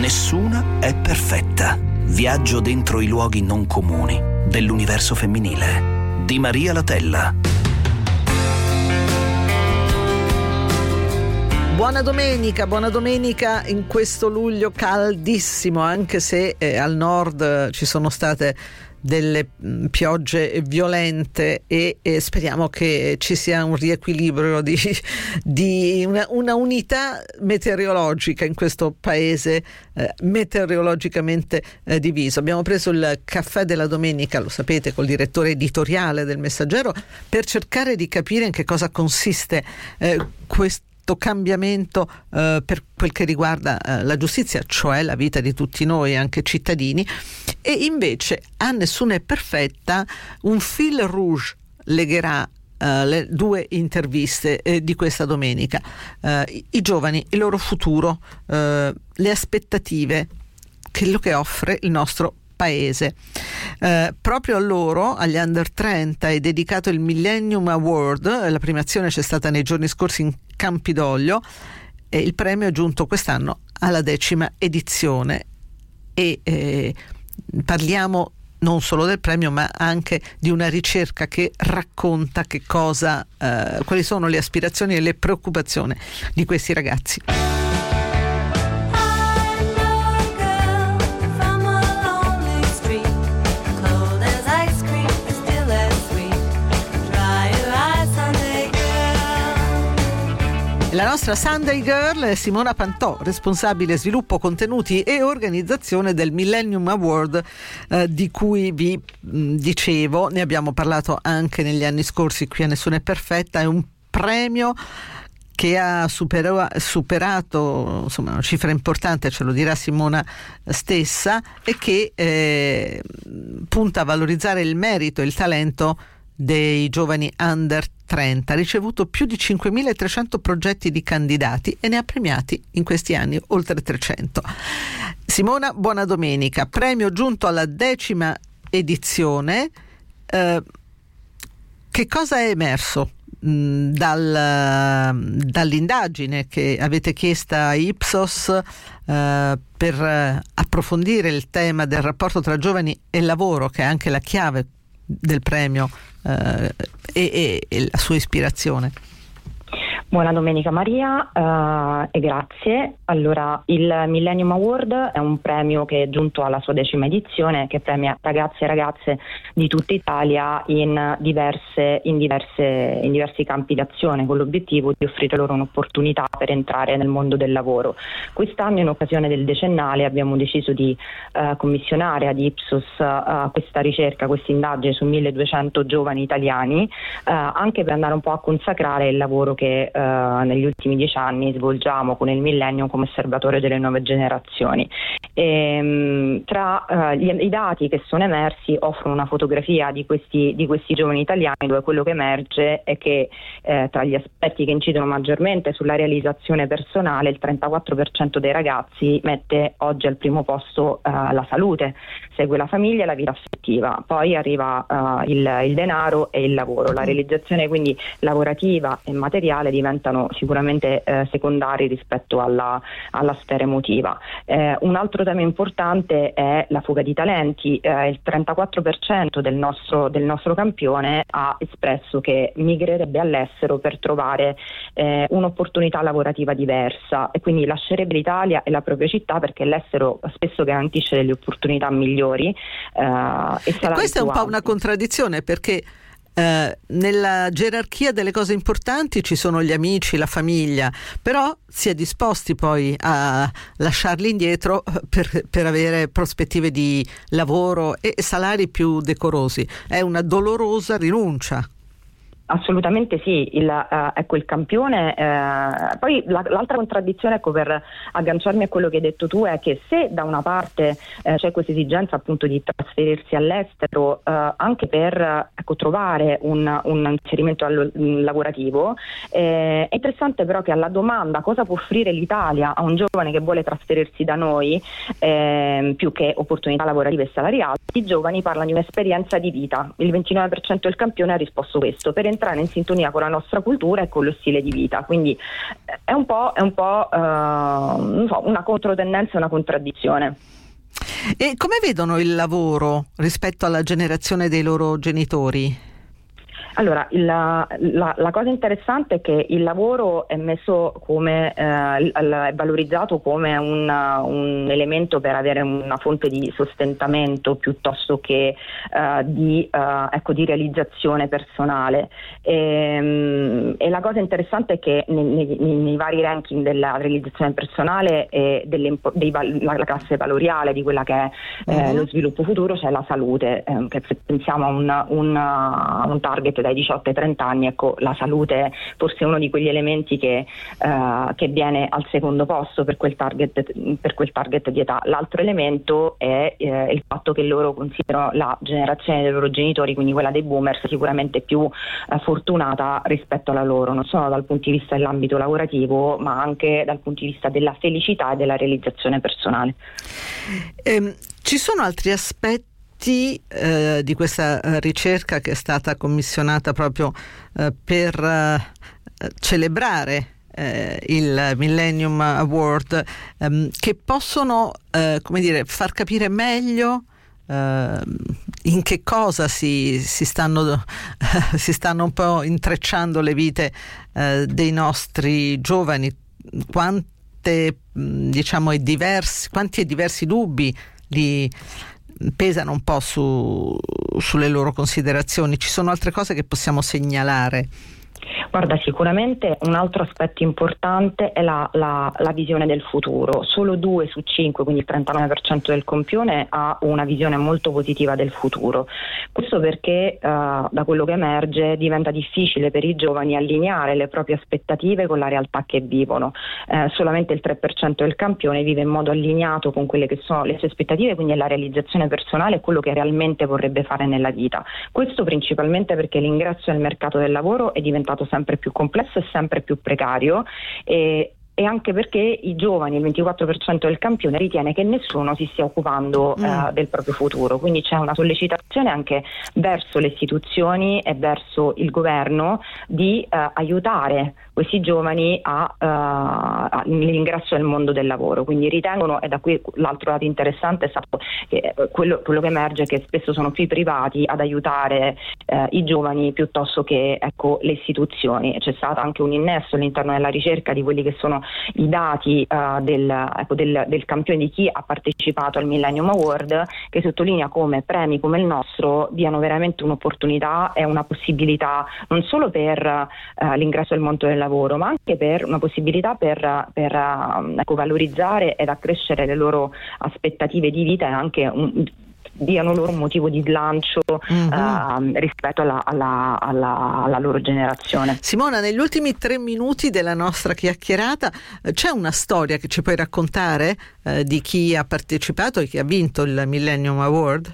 Nessuna è perfetta. Viaggio dentro i luoghi non comuni dell'universo femminile di Maria Latella. Buona domenica in questo luglio caldissimo, anche se al nord ci sono state delle piogge violente e speriamo che ci sia un riequilibrio di una unità meteorologica in questo paese meteorologicamente diviso. Abbiamo preso il caffè della domenica, lo sapete, col direttore editoriale del Messaggero, per cercare di capire in che cosa consiste questo cambiamento per quel che riguarda la giustizia, cioè la vita di tutti noi, anche cittadini, e invece a Nessuna è perfetta un fil rouge legherà le due interviste di questa domenica, i giovani, il loro futuro, le aspettative, quello che offre il nostro paese. Proprio a loro, agli Under 30, è dedicato il Millennium Award. La premiazione c'è stata nei giorni scorsi in Campidoglio e il premio è giunto quest'anno alla 10ª edizione e parliamo non solo del premio ma anche di una ricerca che racconta che cosa, quali sono le aspirazioni e le preoccupazioni di questi ragazzi. La nostra Sunday Girl è Simona Pantò, responsabile sviluppo, contenuti e organizzazione del Millennium Award, di cui vi dicevo, ne abbiamo parlato anche negli anni scorsi qui a Nessuna è perfetta. È un premio che ha superato insomma una cifra importante, ce lo dirà Simona stessa, e che punta a valorizzare il merito e il talento dei giovani under 30, ha ricevuto più di 5.300 progetti di candidati e ne ha premiati in questi anni oltre 300. Simona, buona domenica. Premio giunto alla 10ª edizione. Che cosa è emerso dall'indagine che avete chiesta a Ipsos per approfondire il tema del rapporto tra giovani e lavoro, che è anche la chiave del premio e la sua ispirazione? Buona domenica Maria e grazie. Allora, il Millennium Award è un premio che è giunto alla sua 10ª edizione, che premia ragazzi e ragazze di tutta Italia in diversi campi d'azione, con l'obiettivo di offrire loro un'opportunità per entrare nel mondo del lavoro. Quest'anno, in occasione del decennale, abbiamo deciso di commissionare ad Ipsos questa ricerca, questa indagine su 1.200 giovani italiani, anche per andare un po' a consacrare il lavoro che negli ultimi 10 anni svolgiamo con il Millennium come osservatore delle nuove generazioni. Tra i dati che sono emersi offrono una fotografia di questi giovani italiani, dove quello che emerge è che tra gli aspetti che incidono maggiormente sulla realizzazione personale, il 34% dei ragazzi mette oggi al primo posto la salute, segue la famiglia e la vita affettiva, poi arriva il denaro e il lavoro. La realizzazione quindi lavorativa e materiale diventano sicuramente secondari rispetto alla sfera emotiva. Un altro tema importante è la fuga di talenti. Il 34% del nostro campione ha espresso che migrerebbe all'estero per trovare un'opportunità lavorativa diversa, e quindi lascerebbe l'Italia e la propria città, perché l'estero spesso garantisce delle opportunità migliori. E questa è un po' una contraddizione, perché nella gerarchia delle cose importanti ci sono gli amici, la famiglia, però si è disposti poi a lasciarli indietro per avere prospettive di lavoro e salari più decorosi. È una dolorosa rinuncia. Assolutamente sì, il campione. Poi l'altra contraddizione, ecco, per agganciarmi a quello che hai detto tu, è che se da una parte c'è questa esigenza appunto di trasferirsi all'estero anche per trovare un inserimento lavorativo, è interessante però che alla domanda cosa può offrire l'Italia a un giovane che vuole trasferirsi da noi, più che opportunità lavorative e salariali, i giovani parlano di un'esperienza di vita. Il 29% del campione ha risposto questo: per entrare in sintonia con la nostra cultura e con lo stile di vita. Quindi è un po' non so, una controtendenza, una contraddizione. E come vedono il lavoro rispetto alla generazione dei loro genitori? Allora, la cosa interessante è che il lavoro è messo come è valorizzato come un elemento per avere una fonte di sostentamento piuttosto che di realizzazione personale. E la cosa interessante è che nei vari ranking della realizzazione personale e la classe valoriale di quella che è lo sviluppo futuro c'è la salute, che se pensiamo a un target dai 18 ai 30 anni, ecco, la salute forse è uno di quegli elementi che viene al secondo posto per quel target di età. L'altro elemento è il fatto che loro considerano la generazione dei loro genitori, quindi quella dei boomers, sicuramente più fortunata rispetto alla loro, non solo dal punto di vista dell'ambito lavorativo, ma anche dal punto di vista della felicità e della realizzazione personale. Ci sono altri aspetti di questa ricerca che è stata commissionata proprio per celebrare il Millennium Award, che possono far capire meglio in che cosa si stanno un po' intrecciando le vite dei nostri giovani, quanti e diversi dubbi li pesano un po' sulle loro considerazioni. Ci sono altre cose che possiamo segnalare? Guarda, sicuramente un altro aspetto importante è la visione del futuro. Solo 2 su 5, quindi il 39% del compione, ha una visione molto positiva del futuro. Questo perché da quello che emerge diventa difficile per i giovani allineare le proprie aspettative con la realtà che vivono. Solamente il 3% del campione vive in modo allineato con quelle che sono le sue aspettative, quindi è la realizzazione personale e quello che realmente vorrebbe fare nella vita. Questo principalmente perché l'ingresso nel mercato del lavoro è diventato sempre più complesso e sempre più precario, e anche perché i giovani, il 24% del campione, ritiene che nessuno si stia occupando del proprio futuro. Quindi c'è una sollecitazione anche verso le istituzioni e verso il governo di aiutare questi giovani all'ingresso nel mondo del lavoro. Quindi ritengono, e da qui l'altro lato interessante è stato che quello che emerge è che spesso sono più i privati ad aiutare i giovani piuttosto che le istituzioni. C'è stato anche un innesto all'interno della ricerca di quelli che sono i dati del campione, di chi ha partecipato al Millennium Award, che sottolinea come premi come il nostro diano veramente un'opportunità e una possibilità non solo per l'ingresso al mondo del lavoro, ma anche per una possibilità per valorizzare ed accrescere le loro aspettative di vita e anche diano loro un motivo di slancio rispetto alla loro generazione. Simona, negli ultimi 3 minuti della nostra chiacchierata c'è una storia che ci puoi raccontare di chi ha partecipato e chi ha vinto il Millennium Award?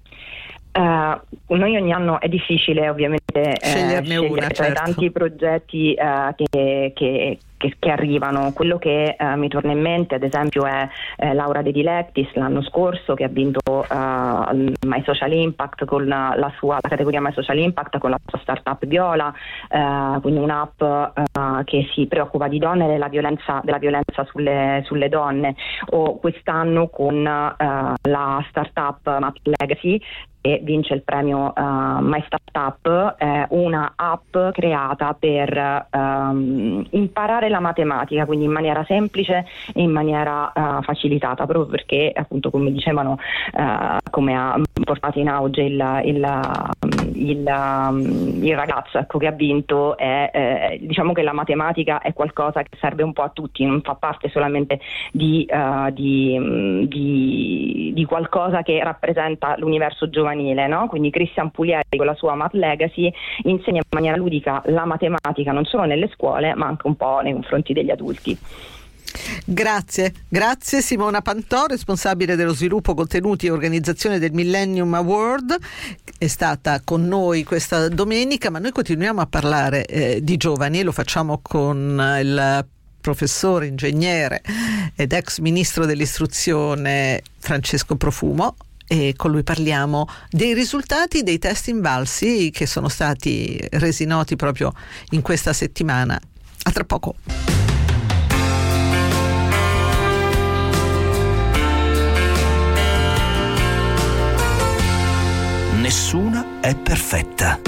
Noi ogni anno è difficile ovviamente sceglierne una, tra i tanti progetti che arrivano. Quello che mi torna in mente ad esempio è Laura De Dilectis l'anno scorso, che ha vinto My Social Impact con la categoria My Social Impact con la sua startup Viola, quindi un'app che si preoccupa di donne e della violenza sulle donne, o quest'anno con la startup Map Legacy, che vince il premio My Startup, una app creata per imparare la matematica, quindi in maniera semplice e in maniera facilitata, proprio perché appunto, come dicevano, come ha portato in auge il ragazzo che ha vinto, diciamo che la matematica è qualcosa che serve un po' a tutti, non fa parte solamente di qualcosa che rappresenta l'universo giovanile, no? Quindi Christian Puglieri con la sua Math Legacy insegna in maniera ludica la matematica non solo nelle scuole ma anche un po' nei confronti degli adulti. Grazie Simona Pantò, responsabile dello sviluppo, contenuti e organizzazione del Millennium Award, è stata con noi questa domenica, ma noi continuiamo a parlare di giovani e lo facciamo con il professore, ingegnere ed ex ministro dell'istruzione Francesco Profumo, e con lui parliamo dei risultati dei test Invalsi che sono stati resi noti proprio in questa settimana. A tra poco. Nessuna è perfetta.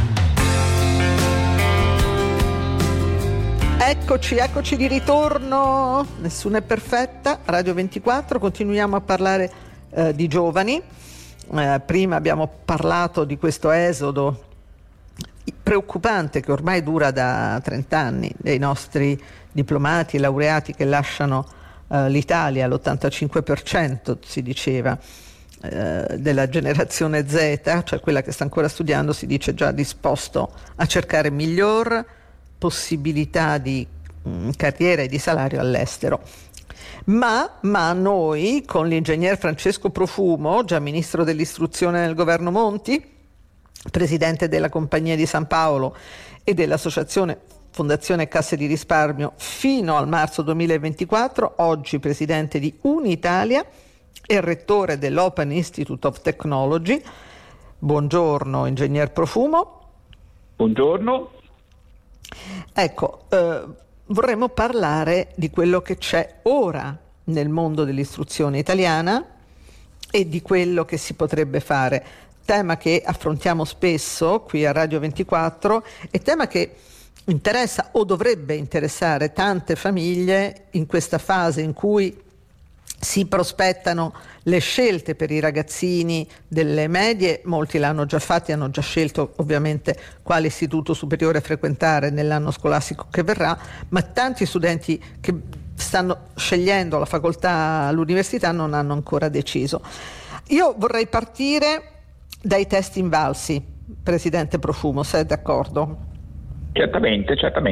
Eccoci di ritorno. Nessuna è perfetta. Radio 24, continuiamo a parlare di giovani. Prima abbiamo parlato di questo esodo preoccupante che ormai dura da 30 anni, dei nostri diplomati e laureati che lasciano l'Italia, l'85% si diceva della generazione Z, cioè quella che sta ancora studiando, si dice già disposto a cercare miglior possibilità di carriera e di salario all'estero. Ma noi, con l'ingegner Francesco Profumo, già ministro dell'istruzione nel governo Monti, presidente della Compagnia di San Paolo e dell'associazione Fondazione Casse di Risparmio fino al marzo 2024, oggi presidente di Unitalia e rettore dell'Open Institute of Technology. Buongiorno, ingegner Profumo. Buongiorno. Ecco, vorremmo parlare di quello che c'è ora nel mondo dell'istruzione italiana e di quello che si potrebbe fare. Tema che affrontiamo spesso qui a Radio 24 e tema che interessa o dovrebbe interessare tante famiglie in questa fase in cui si prospettano le scelte per i ragazzini delle medie. Molti l'hanno già fatti, hanno già scelto ovviamente quale istituto superiore frequentare nell'anno scolastico che verrà, ma tanti studenti che stanno scegliendo la facoltà all'università non hanno ancora deciso. Io vorrei partire dai test Invalsi, Presidente Profumo, se è d'accordo? Certamente.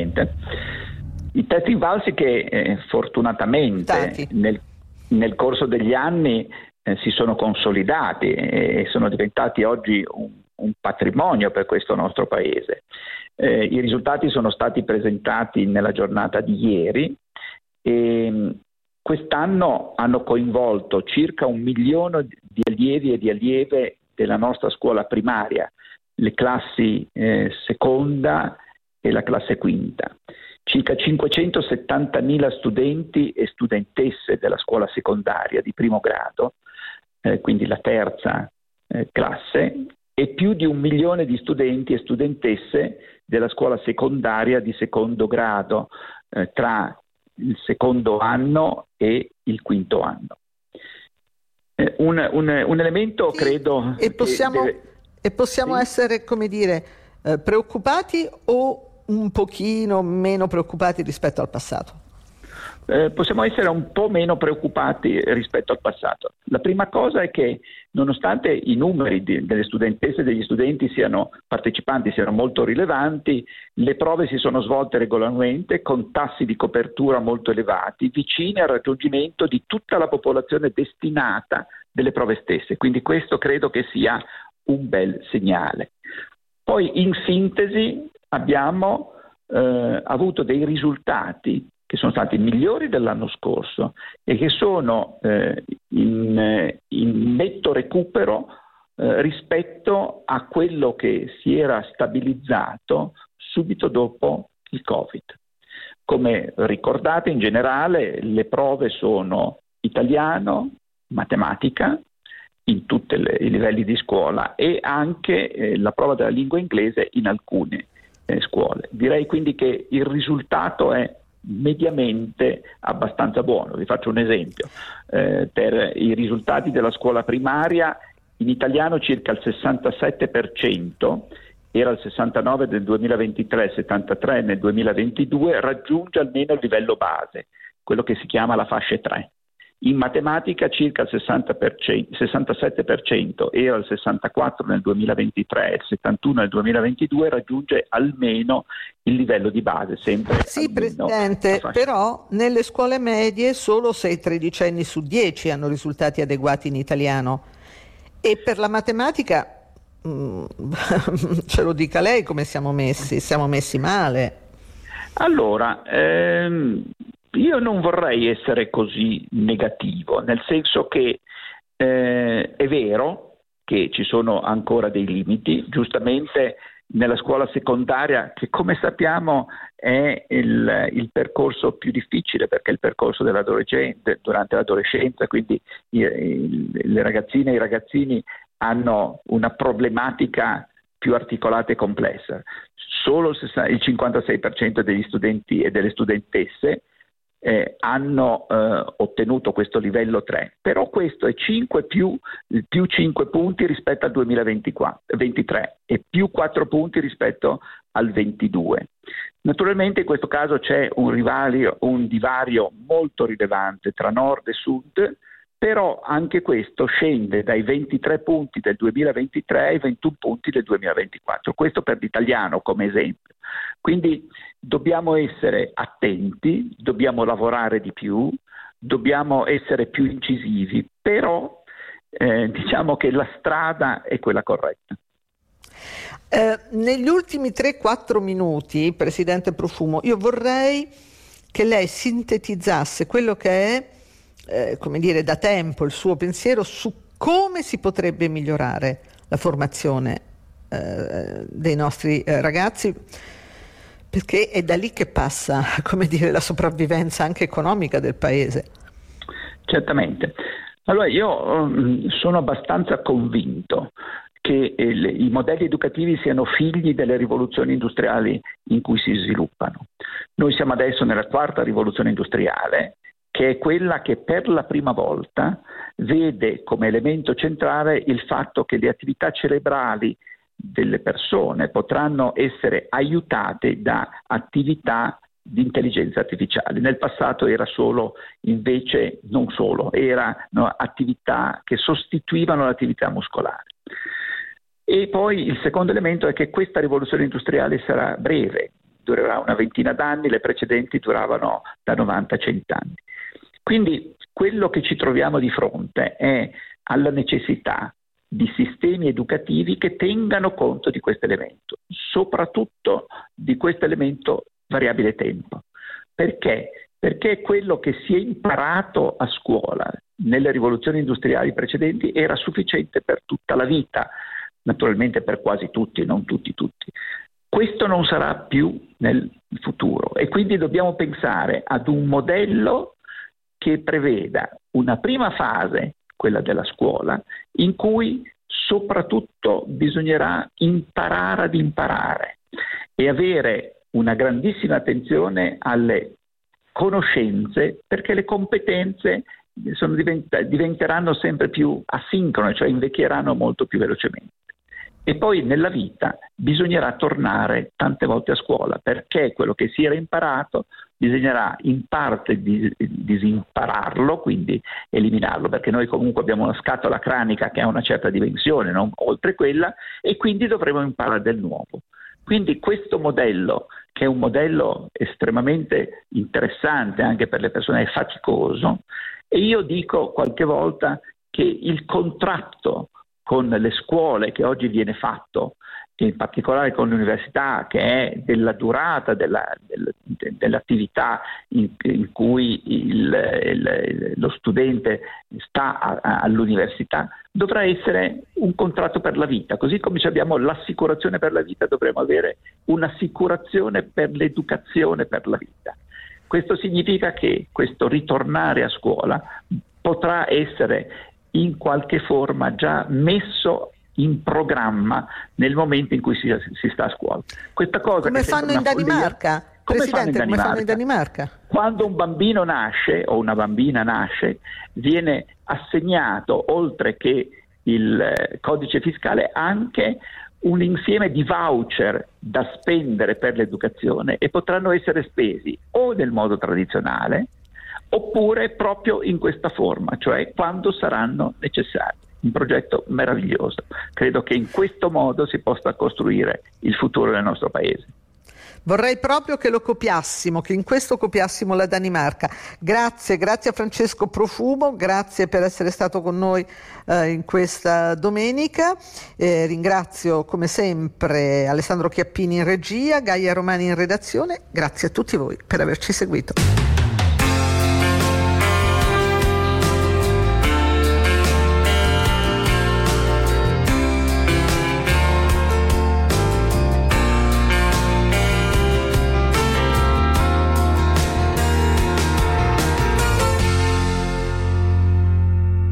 I test Invalsi che fortunatamente nel corso degli anni si sono consolidati e sono diventati oggi un patrimonio per questo nostro Paese. I risultati sono stati presentati nella giornata di ieri e quest'anno hanno coinvolto circa 1 milione di allievi e di allieve della nostra scuola primaria, le classi seconda e la classe quinta. Circa 570.000 studenti e studentesse della scuola secondaria di primo grado, quindi la terza classe, e più di 1 milione di studenti e studentesse della scuola secondaria di secondo grado, tra il secondo anno e il quinto anno. Un elemento credo... E possiamo essere, come dire, preoccupati o un pochino meno preoccupati rispetto al passato? Possiamo essere un po' meno preoccupati rispetto al passato. La prima cosa è che nonostante i numeri delle studentesse e degli studenti partecipanti siano molto rilevanti, le prove si sono svolte regolarmente con tassi di copertura molto elevati, vicini al raggiungimento di tutta la popolazione destinata delle prove stesse. Quindi questo credo che sia un bel segnale. Poi in sintesi abbiamo avuto dei risultati che sono stati migliori dell'anno scorso e che sono in netto recupero rispetto a quello che si era stabilizzato subito dopo il Covid. Come ricordate, in generale le prove sono italiano, matematica in tutti i livelli di scuola e anche la prova della lingua inglese in alcune scuole. Direi quindi che il risultato è mediamente abbastanza buono. Vi faccio un esempio. Per i risultati della scuola primaria in italiano circa il 67%, era il 69 nel 2023, 73 nel 2022, raggiunge almeno il livello base, quello che si chiama la fascia 3. In matematica circa il 67%, era il 64 nel 2023 e il 71 nel 2022, raggiunge almeno il livello di base, sempre. Sì, Presidente, però nelle scuole medie solo 6 tredicenni su 10 hanno risultati adeguati in italiano e per la matematica ce lo dica lei come siamo messi male. Allora, io non vorrei essere così negativo, nel senso che È vero che ci sono ancora dei limiti, giustamente nella scuola secondaria, che come sappiamo è il percorso più difficile, perché è il percorso dell'adolescente, durante l'adolescenza, quindi le ragazzine e i ragazzini hanno una problematica più articolata e complessa. Solo il 56% degli studenti e delle studentesse hanno ottenuto questo livello 3, però questo è 5 più 5 punti rispetto al 2023 e più 4 punti rispetto al 22. Naturalmente in questo caso c'è un divario molto rilevante tra nord e sud, però anche questo scende dai 23 punti del 2023 ai 21 punti del 2024, questo per l'italiano come esempio. Quindi dobbiamo essere attenti, dobbiamo lavorare di più, dobbiamo essere più incisivi, però diciamo che la strada è quella corretta. Negli ultimi 3-4 minuti, Presidente Profumo, io vorrei che lei sintetizzasse quello che è come dire, da tempo il suo pensiero su come si potrebbe migliorare la formazione dei nostri ragazzi, perché è da lì che passa, come dire, la sopravvivenza anche economica del paese. Certamente. Allora io sono abbastanza convinto che i modelli educativi siano figli delle rivoluzioni industriali in cui si sviluppano. Noi siamo adesso nella quarta rivoluzione industriale, che è quella che per la prima volta vede come elemento centrale il fatto che le attività cerebrali delle persone potranno essere aiutate da attività di intelligenza artificiale. Nel passato era solo, invece, non solo, erano attività che sostituivano l'attività muscolare. E poi il secondo elemento è che questa rivoluzione industriale sarà breve, durerà una ventina d'anni, le precedenti duravano da 90 a 100 anni. Quindi quello che ci troviamo di fronte è alla necessità di sistemi educativi che tengano conto di questo elemento, soprattutto di questo elemento variabile tempo. Perché? Perché quello che si è imparato a scuola nelle rivoluzioni industriali precedenti era sufficiente per tutta la vita, naturalmente per quasi tutti, non tutti. Questo non sarà più nel futuro e quindi dobbiamo pensare ad un modello che preveda una prima fase, quella della scuola, in cui soprattutto bisognerà imparare ad imparare e avere una grandissima attenzione alle conoscenze, perché le competenze diventeranno sempre più asincrone, cioè invecchieranno molto più velocemente. E poi nella vita bisognerà tornare tante volte a scuola, perché quello che si era imparato bisognerà in parte disimpararlo, quindi eliminarlo, perché noi comunque abbiamo una scatola cranica che ha una certa dimensione, non oltre quella, e quindi dovremo imparare del nuovo. Quindi questo modello, che è un modello estremamente interessante anche per le persone, è faticoso, e io dico qualche volta che il contratto con le scuole che oggi viene fatto, in particolare con l'università, che è della durata dell'attività in cui lo studente sta all'università, dovrà essere un contratto per la vita. Così come abbiamo l'assicurazione per la vita, dovremo avere un'assicurazione per l'educazione per la vita. Questo significa che questo ritornare a scuola potrà essere in qualche forma già messo in programma nel momento in cui si sta a scuola. Questa cosa come fanno in Danimarca? Presidente, come fanno in Danimarca? Quando un bambino nasce o una bambina nasce, viene assegnato, oltre che il codice fiscale, anche un insieme di voucher da spendere per l'educazione, e potranno essere spesi o nel modo tradizionale oppure proprio in questa forma, cioè quando saranno necessari. Un progetto meraviglioso. Credo che in questo modo si possa costruire il futuro del nostro paese. Vorrei proprio che lo copiassimo, che in questo copiassimo la Danimarca. Grazie a Francesco Profumo, grazie per essere stato con noi in questa domenica. Ringrazio come sempre Alessandro Chiappini in regia, Gaia Romani in redazione. Grazie a tutti voi per averci seguito.